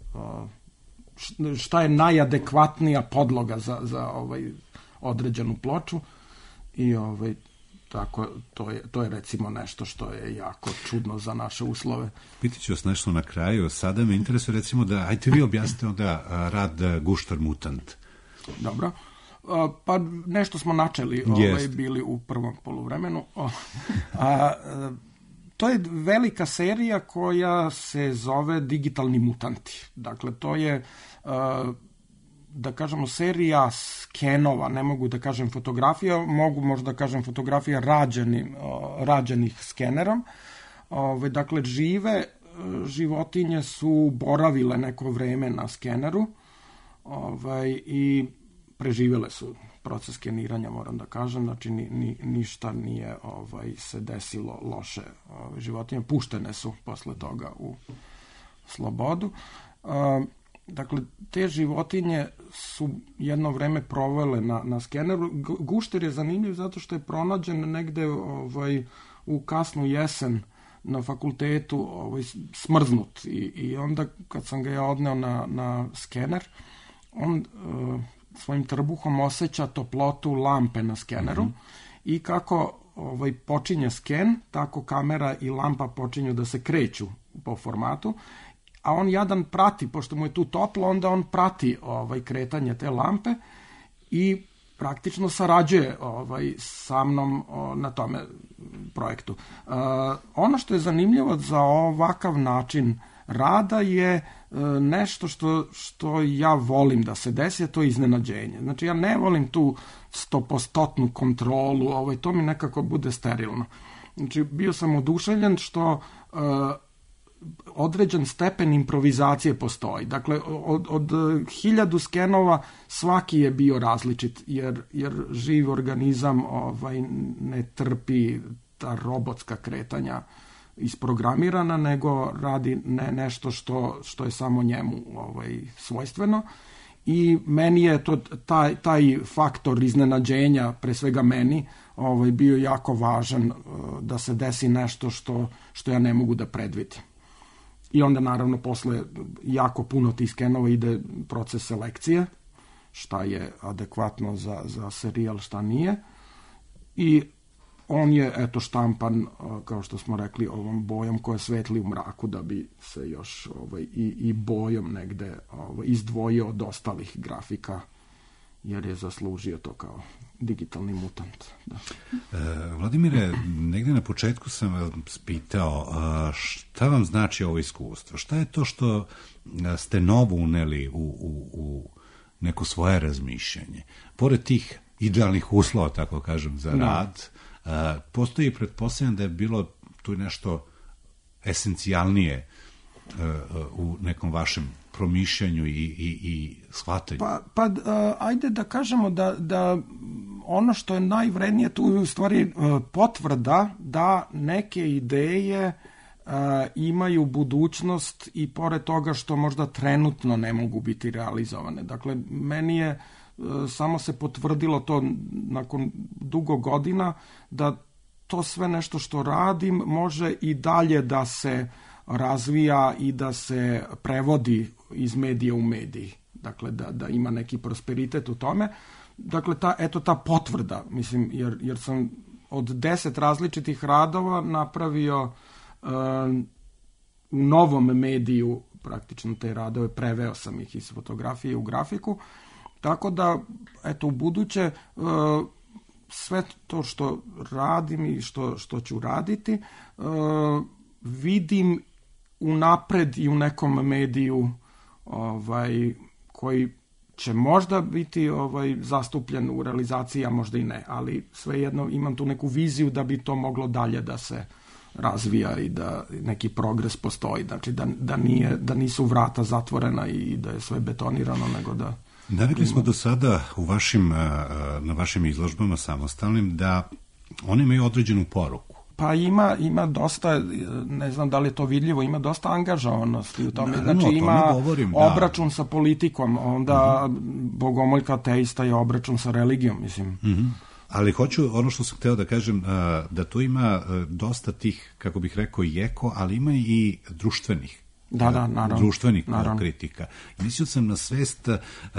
uh, šta je najadekvatnija podloga za, za ovaj, određenu ploču i ovaj, tako, to je, to je recimo nešto što je jako čudno za naše uslove. Pitat ću vas nešto na kraju, sada me interesuje recimo da, ajte vi objasnite onda rad Guštar Mutant. Dobro. Pa nešto smo načeli ovaj, bili u prvom poluvremenu. A, to je velika serija koja se zove Digitalni mutanti. Dakle, to je, da kažemo, serija skenova, ne mogu da kažem fotografija, mogu možda da kažem fotografija rađenim, rađenih skenerom. Ove, dakle, žive životinje su boravile neko vreme na skeneru ovaj, i preživjele su proces skeniranja, moram da kažem, znači ni, ni, ništa nije ovaj, se desilo loše ovaj, životinje, puštene su posle toga u slobodu. Uh, dakle, te životinje su jedno vreme provele na, na skeneru. Gušter je zanimljiv zato što je pronađen negde ovaj, u kasnu jesen na fakultetu ovaj, smrznut i, i onda kad sam ga ja odneo na, na skener, on... Uh, svojim trbuhom osjeća toplotu lampe na skeneru mm-hmm. i kako ovaj, počinje sken, tako kamera i lampa počinju da se kreću po formatu, a on jadan prati, pošto mu je tu toplo, onda on prati ovaj, kretanje te lampe i praktično sarađuje ovaj, sa mnom o, na tome projektu. Uh, ono što je zanimljivo za ovakav način rada je e, nešto što, što ja volim da se desi, a to je iznenađenje. Znači, ja ne volim tu stopostotnu kontrolu, ovaj, to mi nekako bude sterilno. Znači, bio sam oduševljen što e, određen stepen improvizacije postoji. Dakle, od, od hiljadu skenova svaki je bio različit, jer, jer živ organizam ovaj, ne trpi ta robotska kretanja isprogramirana, nego radi ne, nešto što, što je samo njemu ovaj, svojstveno. I meni je to, taj, taj faktor iznenađenja, pre svega meni, ovaj, bio jako važan da se desi nešto što, što ja ne mogu da predvidim. I onda naravno posle jako puno tih skenova ide proces selekcije, šta je adekvatno za, za serijal, šta nije. I on je, eto, štampan, kao što smo rekli, ovom bojom koja svetli u mraku, da bi se još ovaj, i, i bojom negde ovaj, izdvojio od ostalih grafika, jer je zaslužio to kao digitalni mutant. Da. E, Vladimire, negde na početku sam vas pitao šta vam znači ovo iskustvo? Šta je to što ste novo uneli u, u, u neko svoje razmišljanje? Pored tih idealnih uslova, tako kažem, za rad, Uh, postoji, pretpostavljam da je bilo tu nešto esencijalnije uh, uh, u nekom vašem promišljanju i, i, i shvatanju. Pa, pa uh, ajde da kažemo da, da ono što je najvrednije tu je u stvari uh, potvrda da neke ideje uh, imaju budućnost i pored toga što možda trenutno ne mogu biti realizovane. Dakle, meni je samo se potvrdilo to nakon dugo godina da to sve nešto što radim može i dalje da se razvija i da se prevodi iz medija u mediji. Dakle, da, da ima neki prosperitet u tome. Dakle, ta, eto ta potvrda, mislim, jer, jer sam od deset različitih radova napravio uh, u novom mediju, praktično te radove, preveo sam ih iz fotografije u grafiku. Tako da, eto, u buduće sve to što radim i što, što ću raditi vidim unapred i u nekom mediju ovaj, koji će možda biti ovaj, zastupljen u realizaciji, a možda i ne, ali svejedno imam tu neku viziju da bi to moglo dalje da se razvija i da neki progres postoji, znači da, da, nije, da nisu vrata zatvorena i da je sve betonirano, nego da... Navikli smo do sada u vašim, na vašim izložbama samostalnim da one imaju određenu poruku. Pa ima, ima dosta, ne znam da li je to vidljivo, ima dosta angažovanosti u tome. Znači no, ima govorim, obračun da. sa politikom, onda uh-huh. bogomoljka ateista je obračun sa religijom, mislim. Uh-huh. Ali hoću, ono što sam hteo da kažem, da tu ima dosta tih, kako bih rekao, i eko, ali ima i društvenih. Da, da, naravno. Društvenih naravno. kritika. I mislio sam na svest,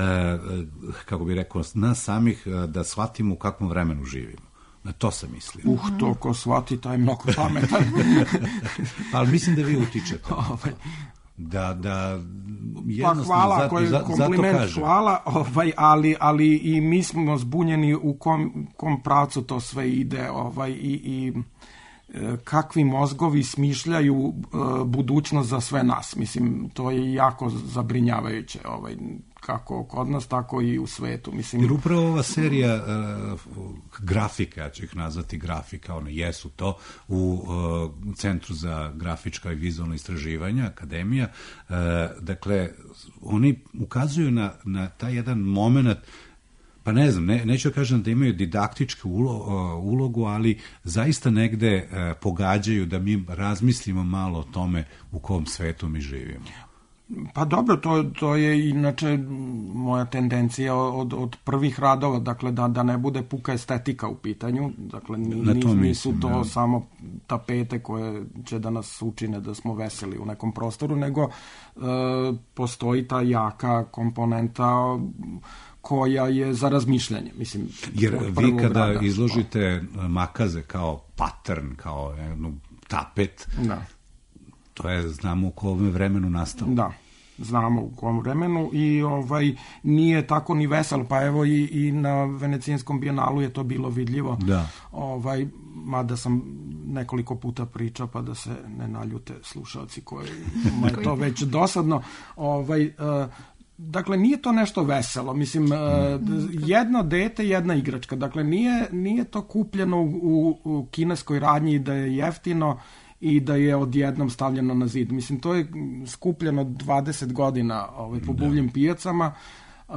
kako bih rekao, nas samih da shvatimo u kakvom vremenu živimo. Na to sam mislio. Uh, to ko shvati, taj mnogo pametan. Ali mislim da vi utičete. Da, da, pa hvala, za, koji za, kompliment, hvala, ovaj, ali, ali i mi smo zbunjeni u kom, kom pravcu to sve ide, ovaj, i, i kakvi mozgovi smišljaju uh, budućnost za sve nas. Mislim, to je jako zabrinjavajuće, ovaj, kako kod nas, tako i u svetu. Mislim, jer upravo ova serija uh, grafika, ja ću ih nazvati grafika, one jesu to, u uh, Centru za grafička i vizualna istraživanja, Akademija, uh, dakle, oni ukazuju na, na taj jedan moment. Pa ne znam, ne, neću da kažem da imaju didaktičku ulogu, ali zaista negde e, pogađaju da mi razmislimo malo o tome u kom svetu mi živimo. Pa dobro, to, to je inače moja tendencija od, od prvih radova, dakle da, da ne bude puka estetika u pitanju, dakle ni, to nisu mislim, to ja. samo tapete koje će da nas učine da smo veseli u nekom prostoru, nego e, postoji ta jaka komponenta koja je za razmišljanje. Mislim, jer vi kada rada, izložite makaze kao pattern, kao jednu tapet, da. To je, znamo u kojem vremenu nastalo. Da, znamo u kojem vremenu i ovaj nije tako ni vesel, pa evo i, i na Venecijanskom bijenalu je to bilo vidljivo. Da. Ovaj, mada sam nekoliko puta pričao, pa da se ne naljute slušalci kojima je to već dosadno. Ovaj, uh, dakle, nije to nešto veselo. Mislim, uh, jedno dete, jedna igračka. Dakle, nije, nije to kupljeno u, u, u kineskoj radnji da je jeftino i da je odjednom stavljeno na zid. Mislim, to je skupljeno dvadeset godina ovaj, po buvljim pijacama. Uh,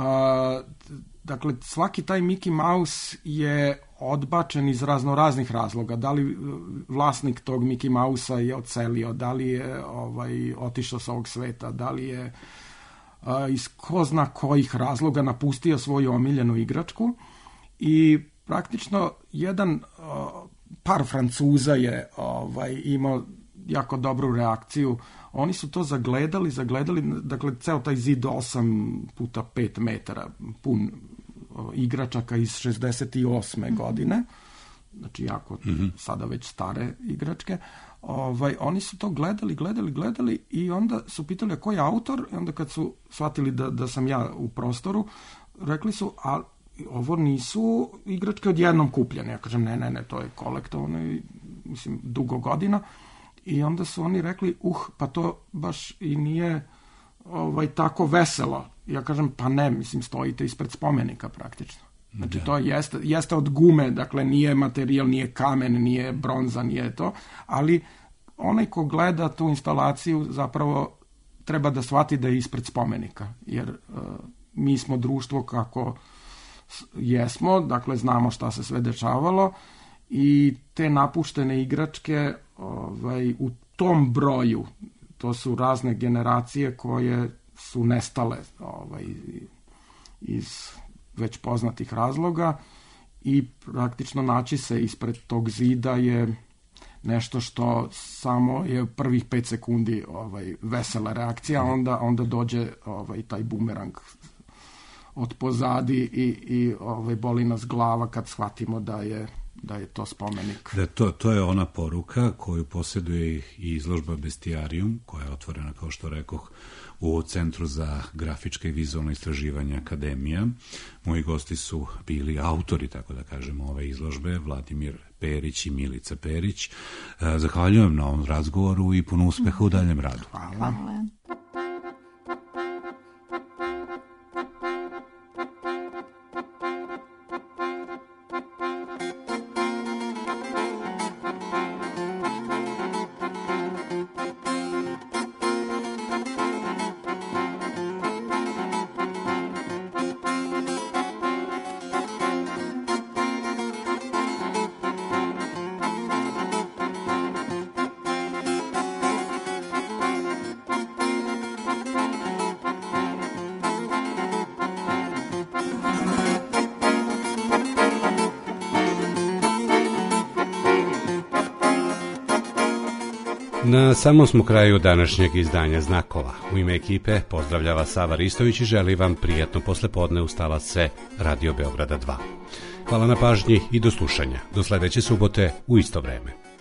dakle, svaki taj Mickey Mouse je odbačen iz raznoraznih razloga. Da li vlasnik tog Mickey Mouse-a je odselio, da li je ovaj, otišao sa ovog sveta, da li je uh, iz ko zna kojih razloga napustio svoju omiljenu igračku i praktično jedan uh, par Francuza je ovaj, imao jako dobru reakciju. Oni su to zagledali, zagledali, dakle, ceo taj zid osam puta pet metara, pun o, igračaka iz šezdeset osme godine, znači jako mm-hmm. sada već stare igračke. Ovaj, oni su to gledali, gledali, gledali i onda su pitali ko je autor, i onda kad su shvatili da, da sam ja u prostoru, rekli su, a ovo nisu igračke odjednom kupljene. Ja kažem, ne, ne, ne, to je kolektovno i, mislim, dugo godina. I onda su oni rekli, uh, pa to baš i nije ovaj, tako veselo. Ja kažem, pa ne, mislim, stojite ispred spomenika praktično. Znači, da. To jeste, jeste od gume, dakle, nije materijal, nije kamen, nije bronza, nije to, ali onaj ko gleda tu instalaciju zapravo treba da shvati da je ispred spomenika, jer uh, mi smo društvo kako jesmo, dakle, znamo šta se sve dešavalo i te napuštene igračke ovaj, u tom broju, to su razne generacije koje su nestale ovaj, iz već poznatih razloga i praktično naći se ispred tog zida je nešto što samo je prvih pet sekundi ovaj, vesela reakcija, onda, onda dođe ovaj, taj bumerang od pozadi i, i ovaj, boli nas glava kad shvatimo da je da je to spomenik. Da, to, to je ona poruka koju posjeduje i izložba Bestiarium, koja je otvorena, kao što rekoh, u Centru za grafičke i vizualno istraživanje Akademija. Moji gosti su bili autori, tako da kažemo, ove izložbe, Vladimir Perić i Milica Perić. Zahvaljujem na ovom razgovoru i puno uspeha u daljem radu. Hvala. Hvala. Na samom smo kraju današnjeg izdanja Znakova. U ime ekipe pozdravlja vas Sava Ristović i želi vam prijatno poslepodne uz talasce Radio Beograda dva. Hvala na pažnji i do slušanja. Do sledeće subote u isto vreme.